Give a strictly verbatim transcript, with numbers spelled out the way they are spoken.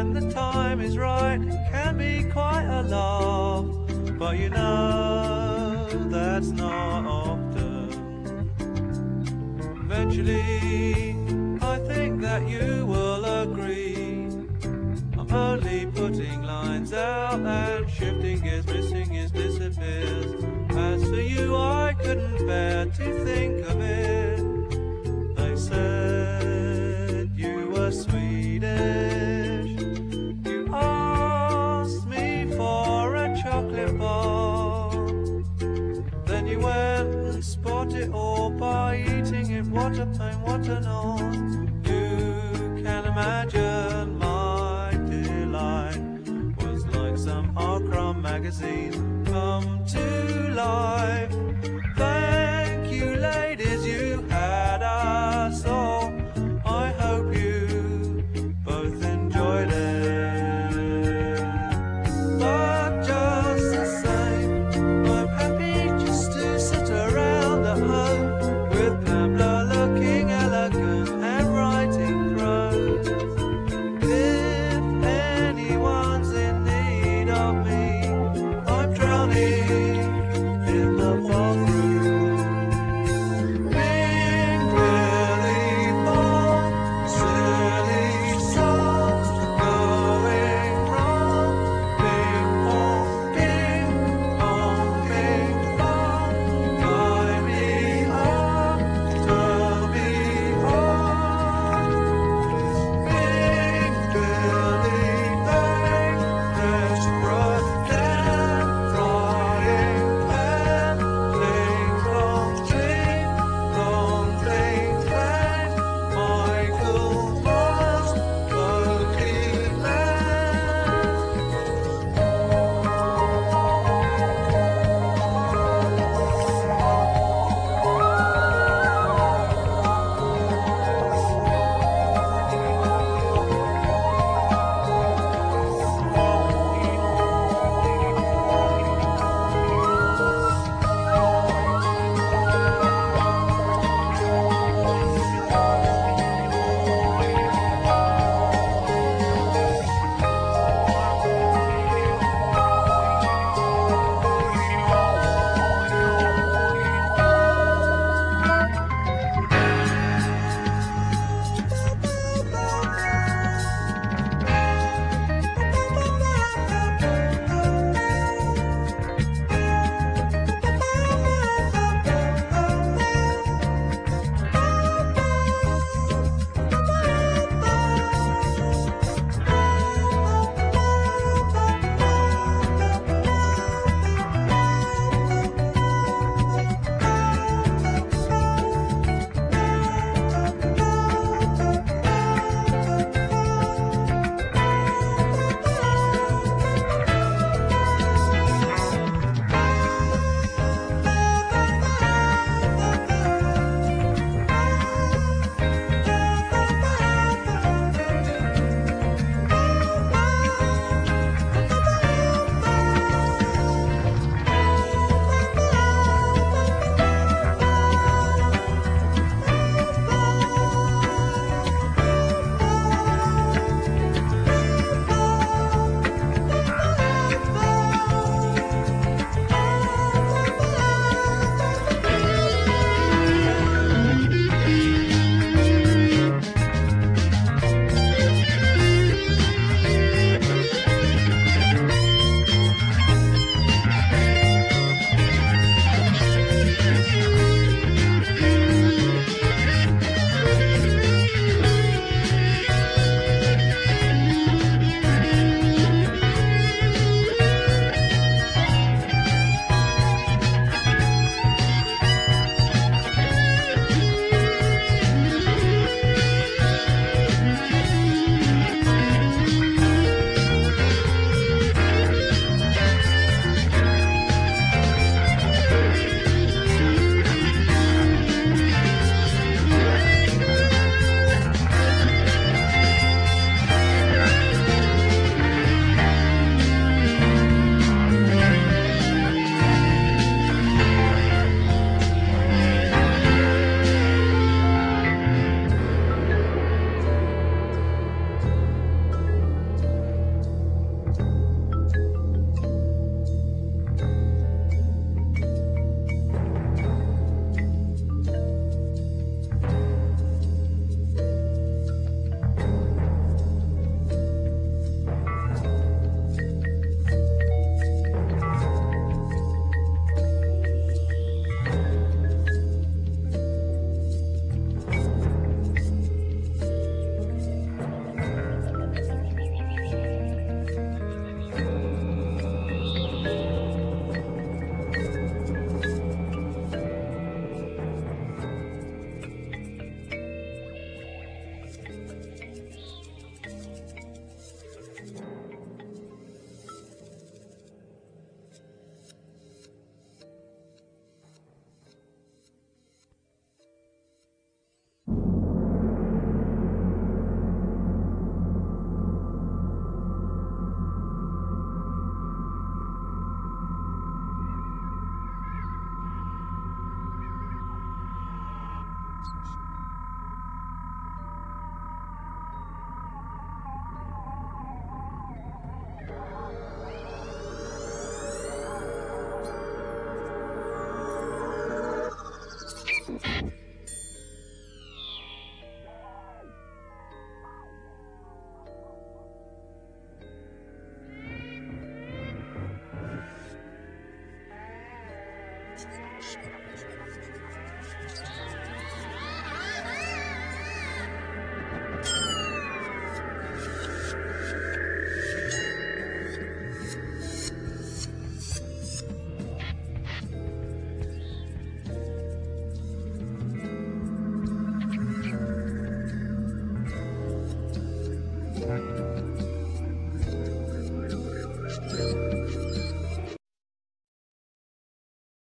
when the time is right, it can be quite a laugh. But you know that's not often. Eventually, I think that you will agree. I'm only putting lines out and shifting gears, missing gears disappears. As for you, I couldn't bear to think of it. They said you were Swedish. You asked me for a chocolate bar. Then you went and spot it all by eating it. What a pain, what an honor. You can imagine my delight was like some R-Crumb magazine come to life. Thank you, ladies, you had us all. I hope you both enjoyed it. But just the same, I'm happy just to sit around at home with Pamela looking elegant and writing prose. If anyone's in need of me, I'm drowning in the fog.